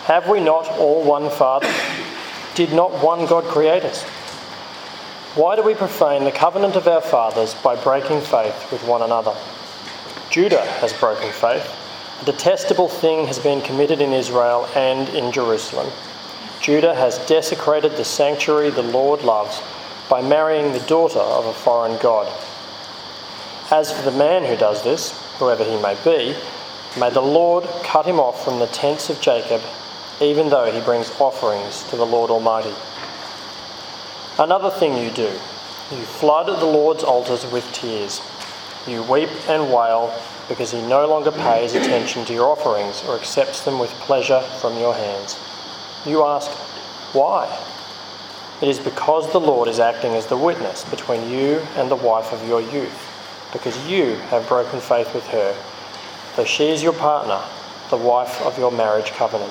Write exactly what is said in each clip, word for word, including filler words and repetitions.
Have we not all one Father? Did not one God create us? Why do we profane the covenant of our fathers by breaking faith with one another? Judah has broken faith. A detestable thing has been committed in Israel and in Jerusalem. Judah has desecrated the sanctuary the Lord loves by marrying the daughter of a foreign god. As for the man who does this, whoever he may be, may the Lord cut him off from the tents of Jacob, even though he brings offerings to the Lord Almighty. Another thing you do, you flood the Lord's altars with tears. You weep and wail because he no longer pays attention to your offerings or accepts them with pleasure from your hands. You ask, why? It is because the Lord is acting as the witness between you and the wife of your youth, because you have broken faith with her, though she is your partner, the wife of your marriage covenant.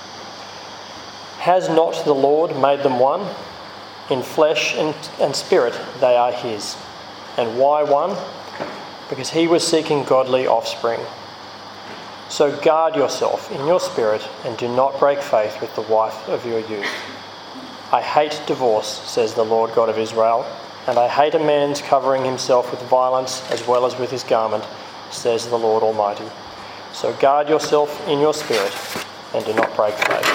Has not the Lord made them one? In flesh and, and spirit they are his. And why one? Because he was seeking godly offspring. So guard yourself in your spirit and do not break faith with the wife of your youth. I hate divorce, says the Lord God of Israel, and I hate a man's covering himself with violence as well as with his garment, says the Lord Almighty. So guard yourself in your spirit and do not break faith.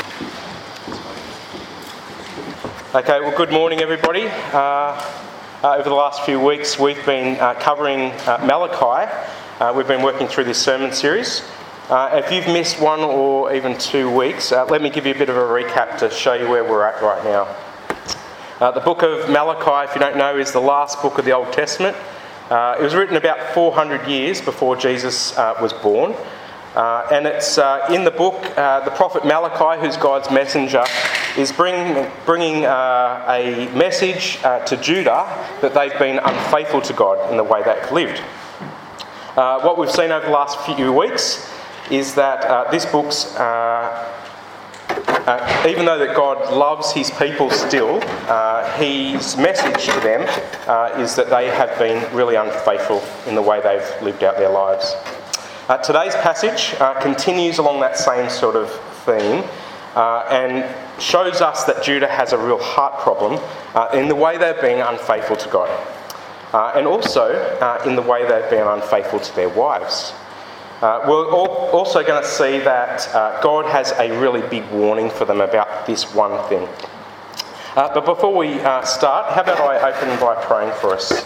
Okay, well, good morning, everybody. Uh, uh, over the last few weeks, we've been uh, covering uh, Malachi. Uh, we've been working through this sermon series. Uh, if you've missed one or even two weeks, uh, let me give you a bit of a recap to show you where we're at right now. Uh, the book of Malachi, if you don't know, is the last book of the Old Testament. Uh, it was written about four hundred years before Jesus uh, was born. Uh, and it's uh, in the book, uh, the prophet Malachi, who's God's messenger, is bring, bringing uh, a message uh, to Judah that they've been unfaithful to God in the way they've lived. Uh, what we've seen over the last few weeks is that uh, this book's, uh, uh, even though that God loves his people still, uh, his message to them uh, is that they have been really unfaithful in the way they've lived out their lives. Uh, today's passage uh, continues along that same sort of theme uh, and shows us that Judah has a real heart problem uh, in the way they've been unfaithful to God, uh, and also uh, in the way they've been unfaithful to their wives. Uh, we're all also going to see that uh, God has a really big warning for them about this one thing. Uh, but before we uh, start, how about I open by praying for us?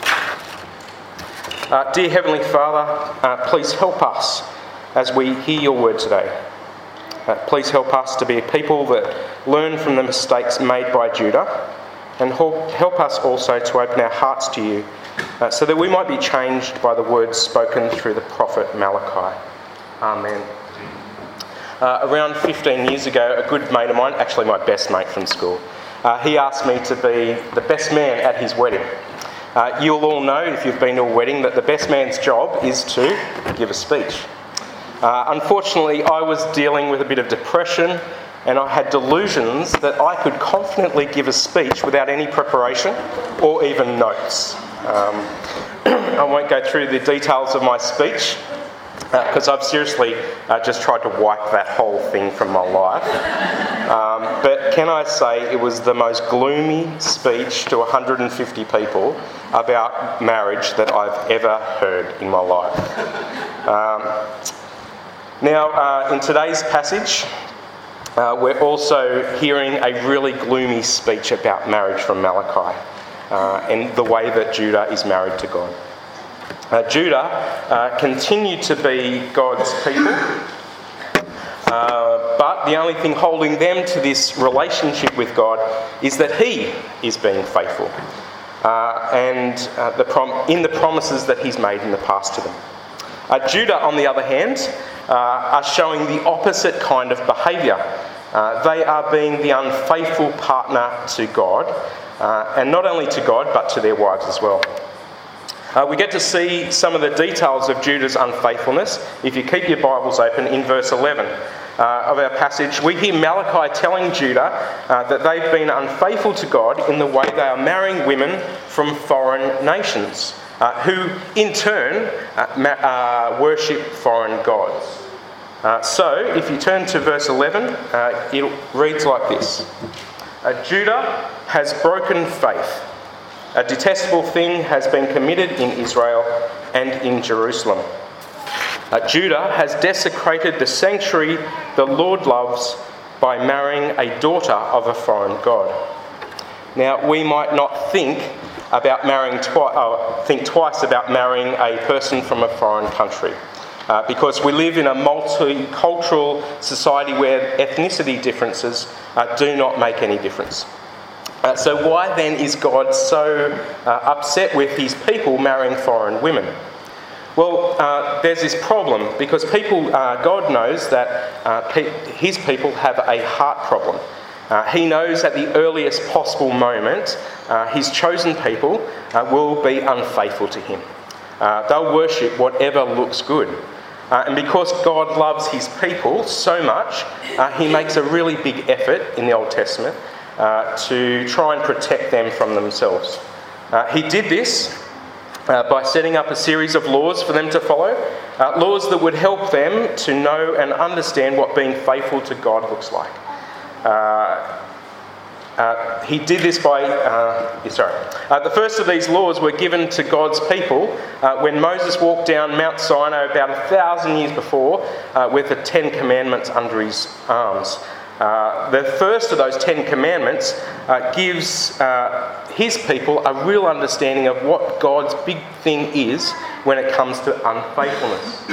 Uh, dear Heavenly Father, uh, please help us as we hear your word today. Uh, please help us to be a people that learn from the mistakes made by Judah, and help, help us also to open our hearts to you uh, so that we might be changed by the words spoken through the prophet Malachi. Amen. Uh, around fifteen years ago, a good mate of mine, actually my best mate from school, uh, he asked me to be the best man at his wedding. Uh, you'll all know, if you've been to a wedding, that the best man's job is to give a speech. Uh, unfortunately, I was dealing with a bit of depression, and I had delusions that I could confidently give a speech without any preparation or even notes. Um, I won't go through the details of my speech, because uh, I've seriously uh, just tried to wipe that whole thing from my life. Um, but can I say it was the most gloomy speech to one hundred fifty people about marriage that I've ever heard in my life. Um, now, uh, in today's passage, uh, we're also hearing a really gloomy speech about marriage from Malachi uh, and the way that Judah is married to God. Uh, Judah uh, continued to be God's people, uh, but the only thing holding them to this relationship with God is that he is being faithful uh, and uh, the prom- in the promises that he's made in the past to them. Uh, Judah, on the other hand, uh, are showing the opposite kind of behaviour. Uh, they are being the unfaithful partner to God, uh, and not only to God, but to their wives as well. Uh, we get to see some of the details of Judah's unfaithfulness. If you keep your Bibles open, in verse eleven uh, of our passage, we hear Malachi telling Judah uh, that they've been unfaithful to God in the way they are marrying women from foreign nations, uh, who in turn uh, ma- uh, worship foreign gods. Uh, so, if you turn to verse eleven, uh, it reads like this. Uh, Judah has broken faith. A detestable thing has been committed in Israel and in Jerusalem. Uh, Judah has desecrated the sanctuary the Lord loves by marrying a daughter of a foreign god. Now, we might not think about marrying twi- uh, think twice about marrying a person from a foreign country, uh, because we live in a multicultural society where ethnicity differences uh, do not make any difference. Uh, so why then is God so uh, upset with his people marrying foreign women? Well, uh, there's this problem because people, uh, God knows that uh, pe- his people have a heart problem. Uh, he knows at the earliest possible moment uh, his chosen people uh, will be unfaithful to him. Uh, they'll worship whatever looks good. Uh, and because God loves his people so much, uh, he makes a really big effort in the Old Testament uh, to try and protect them from themselves. Uh, he did this uh, by setting up a series of laws for them to follow, uh, laws that would help them to know and understand what being faithful to God looks like. Uh, uh, he did this by, uh, sorry, uh, the first of these laws were given to God's people uh, when Moses walked down Mount Sinai about a thousand years before uh, with the Ten Commandments under his arms. Uh, the first of those Ten Commandments uh, gives uh, his people a real understanding of what God's big thing is when it comes to unfaithfulness.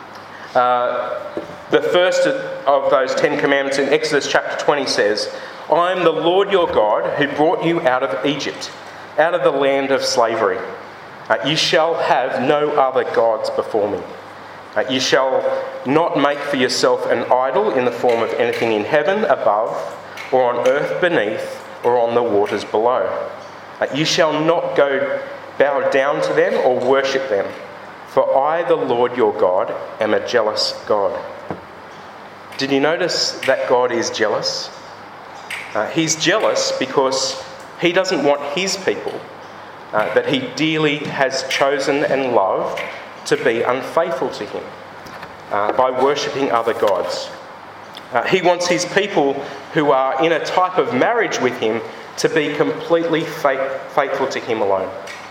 Uh, the first of those Ten Commandments in Exodus chapter twenty says, "I am the Lord your God who brought you out of Egypt, out of the land of slavery. Uh, you shall have no other gods before me. Uh, you shall not make for yourself an idol in the form of anything in heaven above, or on earth beneath, or on the waters below. Uh, you shall not go bow down to them or worship them. For I, the Lord your God, am a jealous God." Did you notice that God is jealous? Uh, he's jealous because he doesn't want his people, uh, that he dearly has chosen and loved, to be unfaithful to him uh, by worshipping other gods. Uh, he wants his people who are in a type of marriage with him to be completely faith- faithful to him alone.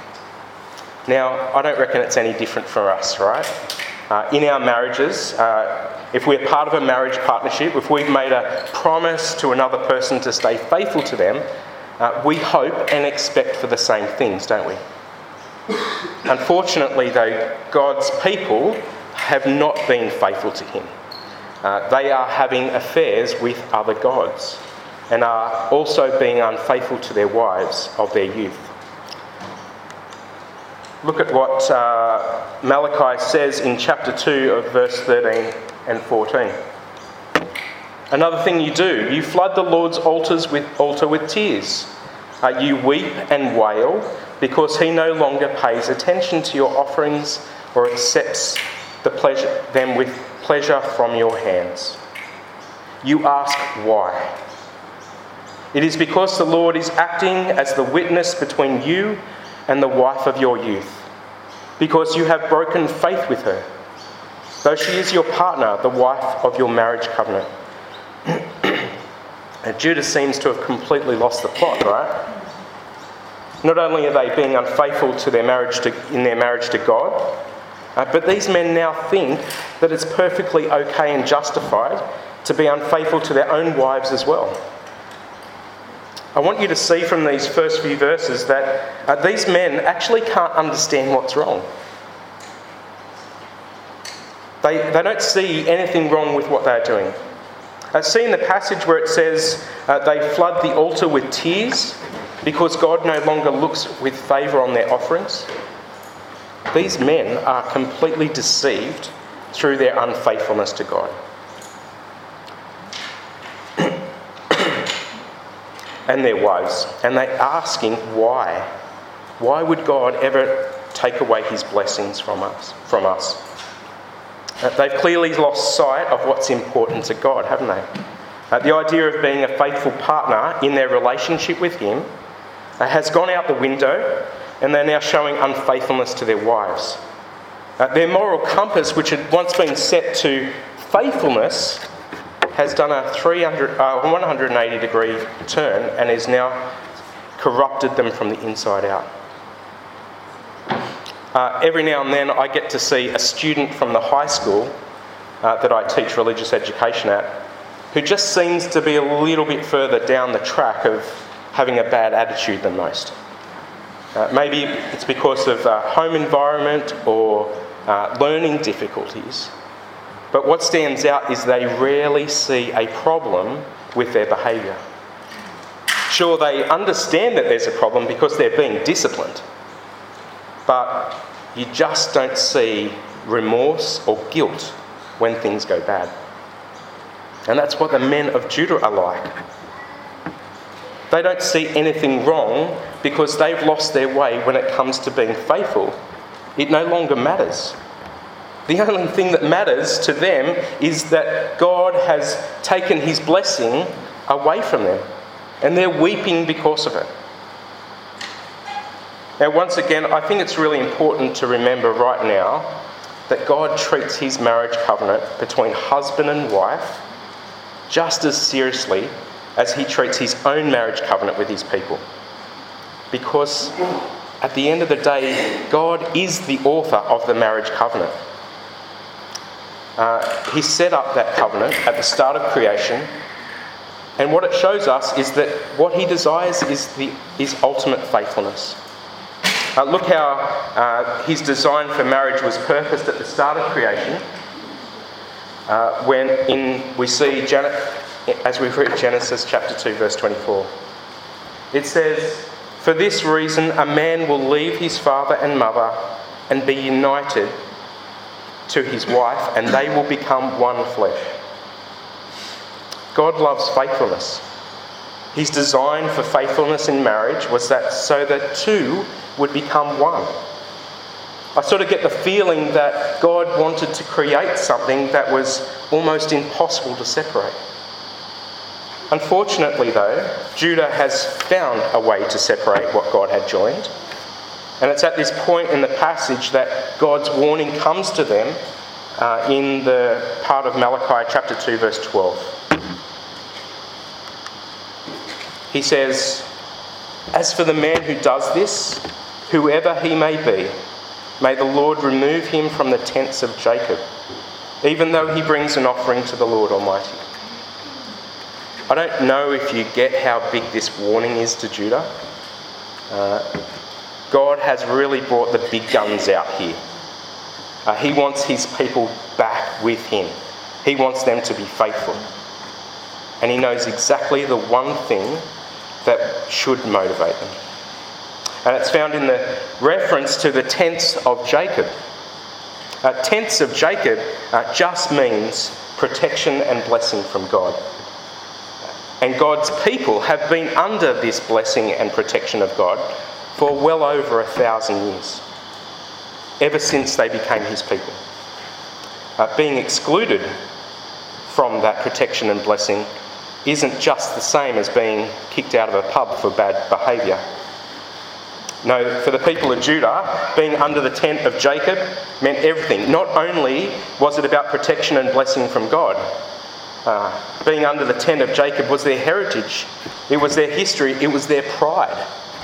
Now, I don't reckon it's any different for us, right? Uh, in our marriages, uh, if we're part of a marriage partnership, if we've made a promise to another person to stay faithful to them, uh, we hope and expect for the same things, don't we? Unfortunately, though, God's people have not been faithful to him. Uh, they are having affairs with other gods and are also being unfaithful to their wives of their youth. Look at what uh, Malachi says in chapter two of verse thirteen and fourteen. "Another thing you do, you flood the Lord's altars with, altar with tears. Uh, you weep and wail because he no longer pays attention to your offerings or accepts the pleasure, them with pleasure from your hands. You ask why. It is because the Lord is acting as the witness between you and the wife of your youth, because you have broken faith with her, though she is your partner, the wife of your marriage covenant." And Judah seems to have completely lost the plot, right? Not only are they being unfaithful to their marriage to, in their marriage to God, uh, but these men now think that it's perfectly okay and justified to be unfaithful to their own wives as well. I want you to see from these first few verses that uh, these men actually can't understand what's wrong. They, they don't see anything wrong with what they're doing. Uh, see in the passage where it says uh, they flood the altar with tears because God no longer looks with favour on their offerings. These men are completely deceived through their unfaithfulness to God. And their wives. And they're asking why. Why would God ever take away his blessings from us? From us? Uh, they've clearly lost sight of what's important to God, haven't they? Uh, the idea of being a faithful partner in their relationship with him uh, has gone out the window, and they're now showing unfaithfulness to their wives. Uh, their moral compass, which had once been set to faithfulness has done a three hundred, uh, one hundred eighty degree turn and has now corrupted them from the inside out. Uh, every now and then I get to see a student from the high school uh, that I teach religious education at who just seems to be a little bit further down the track of having a bad attitude than most. Uh, maybe it's because of uh, home environment or uh, learning difficulties. But what stands out is they rarely see a problem with their behaviour. Sure, they understand that there's a problem because they're being disciplined. But you just don't see remorse or guilt when things go bad. And that's what the men of Judah are like. They don't see anything wrong because they've lost their way when it comes to being faithful. It no longer matters. The only thing that matters to them is that God has taken his blessing away from them. And they're weeping because of it. Now, once again, I think it's really important to remember right now that God treats his marriage covenant between husband and wife just as seriously as he treats his own marriage covenant with his people. Because at the end of the day, God is the author of the marriage covenant. Uh, he set up that covenant at the start of creation, and what it shows us is that what he desires is the, his ultimate faithfulness. Uh, look how uh, his design for marriage was purposed at the start of creation. Uh, when in we see Janet, as we read Genesis chapter two, verse twenty-four, it says, "For this reason, a man will leave his father and mother and be united to his wife, and they will become one flesh." God loves faithfulness. His design for faithfulness in marriage was that so that two would become one. I sort of get the feeling that God wanted to create something that was almost impossible to separate. Unfortunately, though, Judah has found a way to separate what God had joined. And it's at this point in the passage that God's warning comes to them uh, in the part of Malachi chapter two, verse twelve. He says, "As for the man who does this, whoever he may be, may the Lord remove him from the tents of Jacob, even though he brings an offering to the Lord Almighty." I don't know if you get how big this warning is to Judah. Uh, God has really brought the big guns out here. Uh, he wants his people back with him. He wants them to be faithful. And he knows exactly the one thing that should motivate them. And it's found in the reference to the tents of Jacob. Uh, tents of Jacob uh, just means protection and blessing from God. And God's people have been under this blessing and protection of God for well over a thousand years, ever since they became his people. Uh, being excluded from that protection and blessing isn't just the same as being kicked out of a pub for bad behaviour. No, for the people of Judah, being under the tent of Jacob meant everything. Not only was it about protection and blessing from God, uh, being under the tent of Jacob was their heritage, it was their history, it was their pride.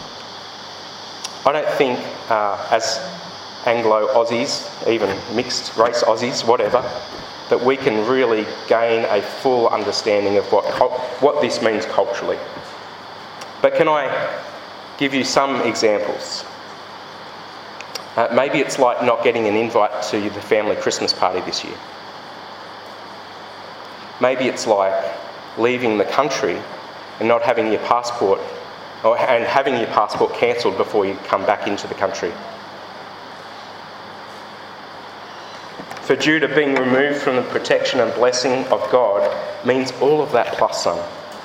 I don't think uh, as Anglo-Aussies, even mixed race Aussies, whatever, that we can really gain a full understanding of what what this means culturally. But can I give you some examples? Uh, maybe it's like not getting an invite to the family Christmas party this year. Maybe it's like leaving the country and not having your passport, or and having your passport cancelled before you come back into the country. For Judah, being removed from the protection and blessing of God means all of that plus some.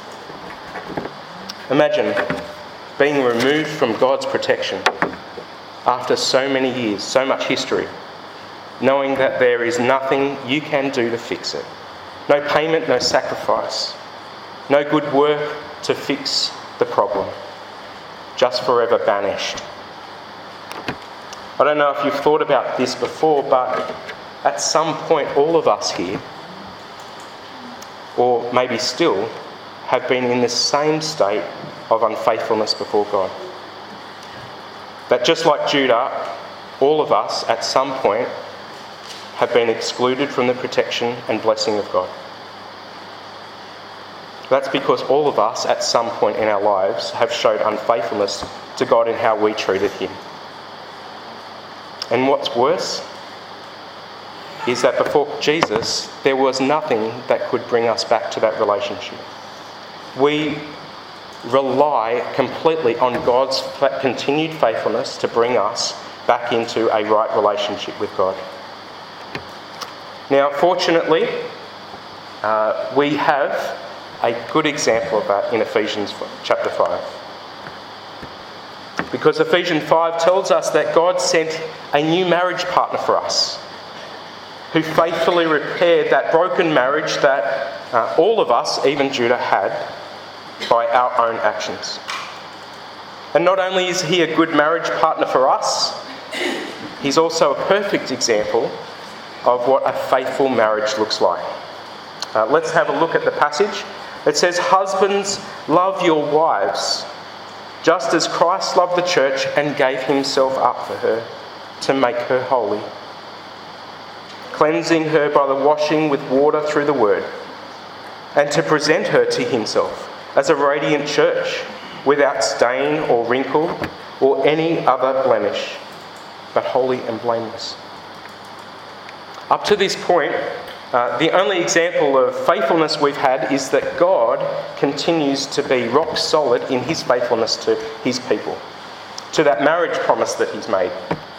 Imagine being removed from God's protection after so many years, so much history, knowing that there is nothing you can do to fix it. No payment, no sacrifice, no good work to fix the problem, just forever banished. I don't know if you've thought about this before, but at some point all of us here or maybe still, have been in the same state of unfaithfulness before God. That just like Judah, all of us at some point have been excluded from the protection and blessing of God. That's because all of us at some point in our lives have showed unfaithfulness to God in how we treated him. And what's worse is that before Jesus, there was nothing that could bring us back to that relationship. We rely completely on God's continued faithfulness to bring us back into a right relationship with God. Now, fortunately, uh, we have a good example of that in Ephesians chapter five. Because Ephesians five tells us that God sent a new marriage partner for us, who faithfully repaired that broken marriage that uh, all of us, even Judah, had by our own actions. And not only is he a good marriage partner for us, he's also a perfect example of what a faithful marriage looks like. Uh, let's have a look at the passage. It says, "Husbands, love your wives, just as Christ loved the church and gave himself up for her, to make her holy, cleansing her by the washing with water through the word, and to present her to himself as a radiant church, without stain or wrinkle or any other blemish, but holy and blameless." Up to this point, uh, the only example of faithfulness we've had is that God continues to be rock solid in his faithfulness to his people, to that marriage promise that he's made.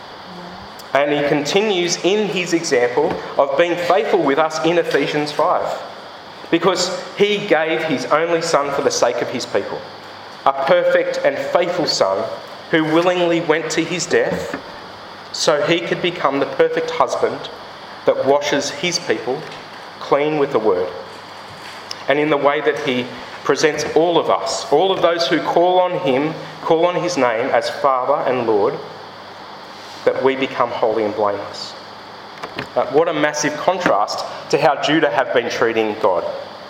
And he continues in his example of being faithful with us in Ephesians five, because he gave his only son for the sake of his people, a perfect and faithful son who willingly went to his death so he could become the perfect husband that washes his people clean with the word. And in the way that he presents all of us, all of those who call on him, call on his name as Father and Lord, that we become holy and blameless. Uh, what a massive contrast to how Judah have been treating God.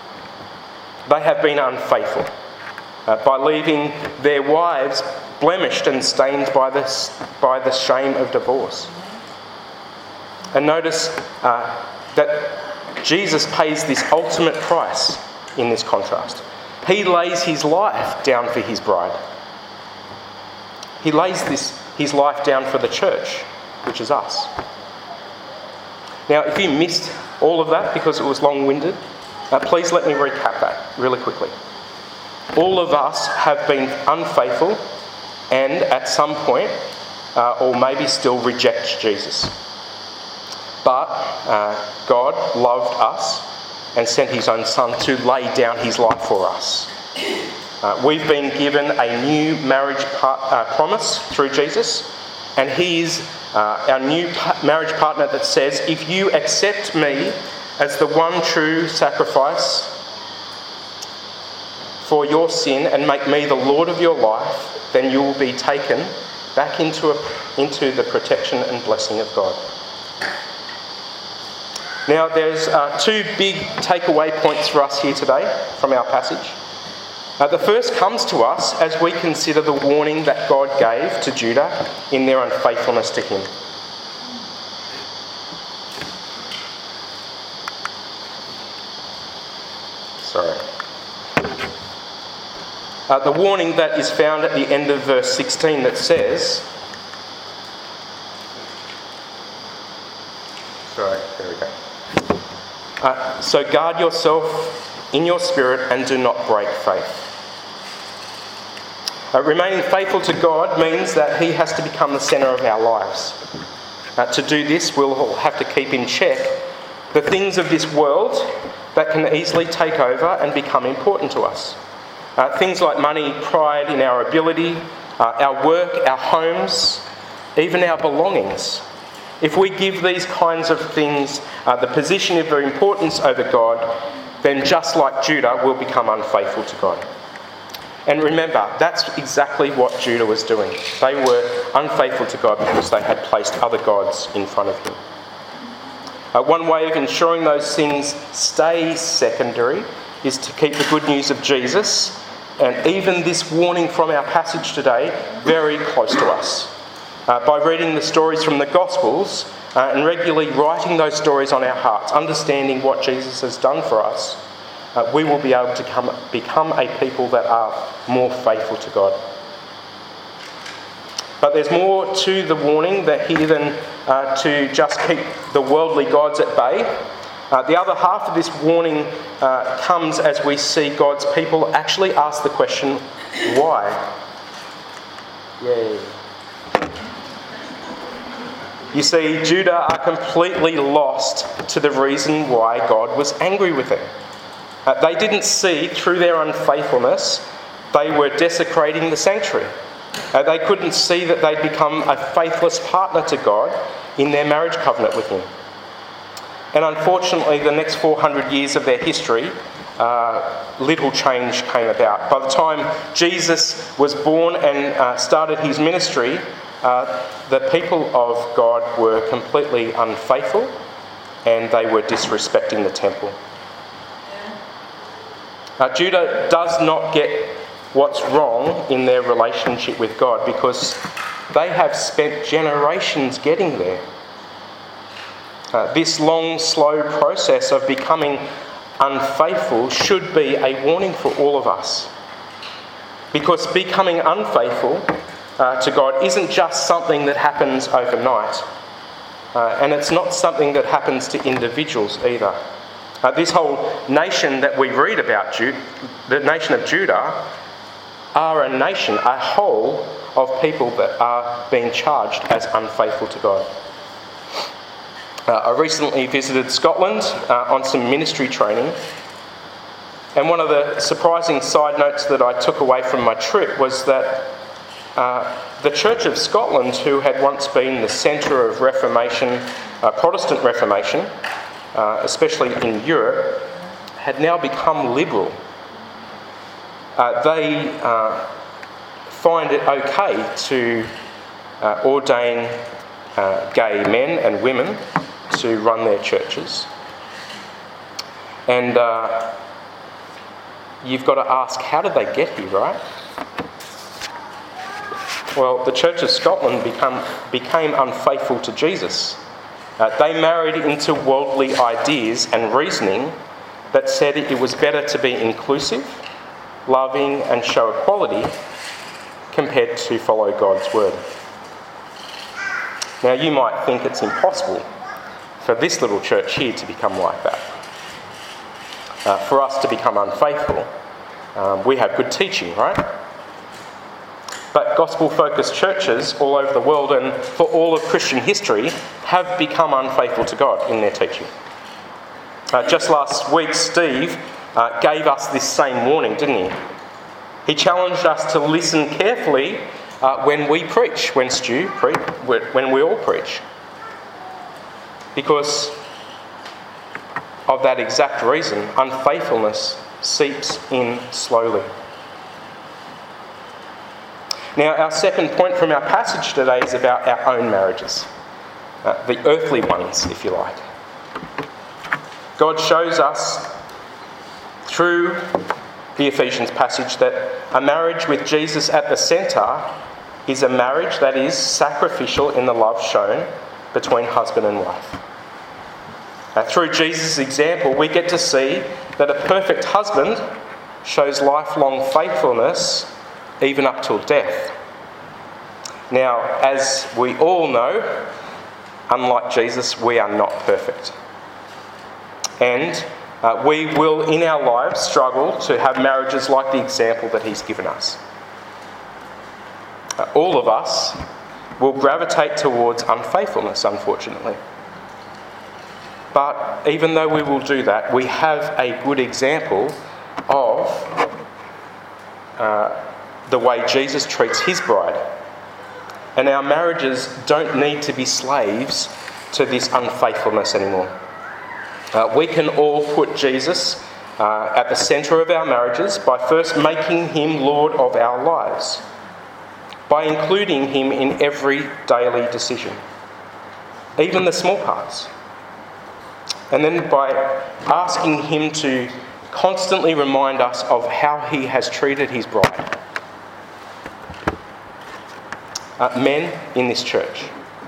They have been unfaithful uh, by leaving their wives blemished and stained by the, by the shame of divorce. And notice uh, that Jesus pays this ultimate price in this contrast. He lays his life down for his bride. He lays this, his life down for the church, which is us. Now, if you missed all of that because it was long-winded, uh, please let me recap that really quickly. All of us have been unfaithful and at some point, uh, or maybe still, reject Jesus. But uh, God loved us and sent his own son to lay down his life for us. Uh, we've been given a new marriage par- uh, promise through Jesus, and he is uh, our new pa- marriage partner that says, if you accept me as the one true sacrifice for your sin and make me the Lord of your life, then you will be taken back into, a, into the protection and blessing of God. Now, there's uh, two big takeaway points for us here today from our passage. Uh, the first comes to us as we consider the warning that God gave to Judah in their unfaithfulness to him. Sorry. Uh, the warning that is found at the end of verse sixteen that says, sorry, there we go. Uh, so guard yourself in your spirit and do not break faith. Uh, remaining faithful to God means that he has to become the centre of our lives. Uh, to do this, we'll have to keep in check the things of this world that can easily take over and become important to us. Uh, things like money, pride in our ability, uh, our work, our homes, even our belongings. If we give these kinds of things uh, the position of importance over God, then just like Judah, we'll become unfaithful to God. And remember, that's exactly what Judah was doing. They were unfaithful to God because they had placed other gods in front of him. Uh, one way of ensuring those things stay secondary is to keep the good news of Jesus, and even this warning from our passage today, very close to us. Uh, by reading the stories from the Gospels uh, and regularly writing those stories on our hearts, understanding what Jesus has done for us, uh, we will be able to come, become a people that are more faithful to God. But there's more to the warning that here than uh, to just keep the worldly gods at bay. Uh, the other half of this warning uh, comes as we see God's people actually ask the question, why? Yay. You see, Judah are completely lost to the reason why God was angry with them. Uh, they didn't see through their unfaithfulness they were desecrating the sanctuary. Uh, they couldn't see that they'd become a faithless partner to God in their marriage covenant with him. And unfortunately, the next four hundred years of their history, uh, little change came about. By the time Jesus was born and uh, started his ministry, uh, the people of God were completely unfaithful and they were disrespecting the temple. Uh, Judah does not get what's wrong in their relationship with God because they have spent generations getting there. Uh, this long, slow process of becoming unfaithful should be a warning for all of us. Because becoming unfaithful uh, to God isn't just something that happens overnight. Uh, and it's not something that happens to individuals either. Uh, this whole nation that we read about, Jude, the nation of Judah, are a nation, a whole of people that are being charged as unfaithful to God. Uh, I recently visited Scotland uh, on some ministry training, and one of the surprising side notes that I took away from my trip was that uh, the Church of Scotland, who had once been the centre of Reformation, uh, Protestant Reformation, uh, especially in Europe, had now become liberal. Uh, they uh, find it okay to uh, ordain uh, gay men and women to run their churches. And uh, you've got to ask, how did they get here, right? Well, the Church of Scotland become, became unfaithful to Jesus. Uh, they married into worldly ideas and reasoning that said it was better to be inclusive, loving and show equality compared to follow God's word. Now you might think it's impossible for this little church here to become like that. Uh, for us to become unfaithful. Um, we have good teaching, right? But gospel-focused churches all over the world and for all of Christian history have become unfaithful to God in their teaching. Uh, just last week, Steve uh, gave us this same warning, didn't he? He challenged us to listen carefully uh, when we preach, when Stu pre- when we all preach. Because of that exact reason, unfaithfulness seeps in slowly. Now, our second point from our passage today is about our own marriages, uh, the earthly ones, if you like. God shows us through the Ephesians passage that a marriage with Jesus at the centre is a marriage that is sacrificial in the love shown between husband and wife. Now, through Jesus' example, we get to see that a perfect husband shows lifelong faithfulness even up till death. Now, as we all know, unlike Jesus, we are not perfect. And uh, we will, in our lives, struggle to have marriages like the example that he's given us. Uh, all of us will gravitate towards unfaithfulness, unfortunately. But even though we will do that, we have a good example of uh, the way Jesus treats his bride. And our marriages don't need to be slaves to this unfaithfulness anymore. Uh, we can all put Jesus uh, at the centre of our marriages by first making him Lord of our lives, by including him in every daily decision, even the small parts. And then by asking him to constantly remind us of how he has treated his bride. Uh, men in this church,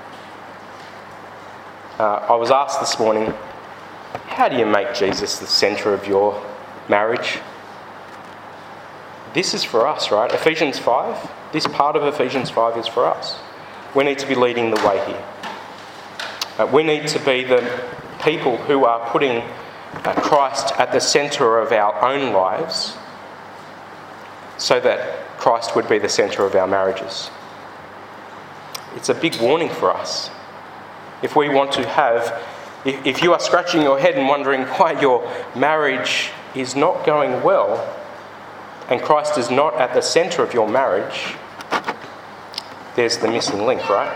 uh, I was asked this morning, how do you make Jesus the centre of your marriage? This is for us, right? Ephesians five, this part of Ephesians five is for us. We need to be leading the way here. Uh, we need to be the people who are putting uh, Christ at the centre of our own lives so that Christ would be the centre of our marriages. It's a big warning for us. If we want to have, if, if you are scratching your head and wondering why your marriage is not going well and Christ is not at the centre of your marriage, there's the missing link, right?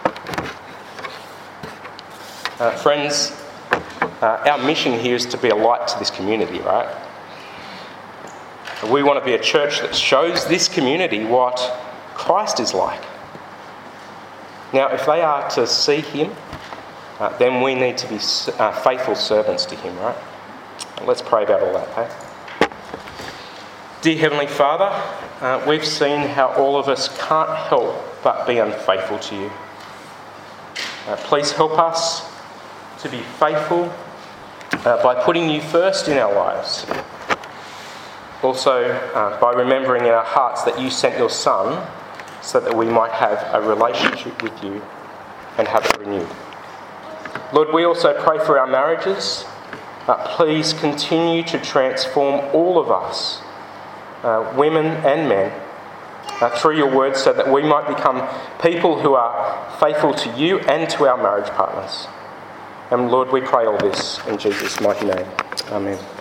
Uh, friends, uh, our mission here is to be a light to this community, right? We want to be a church that shows this community what Christ is like. Now, if they are to see him, uh, then we need to be uh, faithful servants to him, right? Let's pray about all that, hey? Dear Heavenly Father, uh, we've seen how all of us can't help but be unfaithful to you. Uh, please help us to be faithful uh, by putting you first in our lives. Also, uh, by remembering in our hearts that you sent your Son so that we might have a relationship with you and have it renewed. Lord, we also pray for our marriages. Uh, please continue to transform all of us, uh, women and men, uh, through your word so that we might become people who are faithful to you and to our marriage partners. And Lord, we pray all this in Jesus' mighty name. Amen.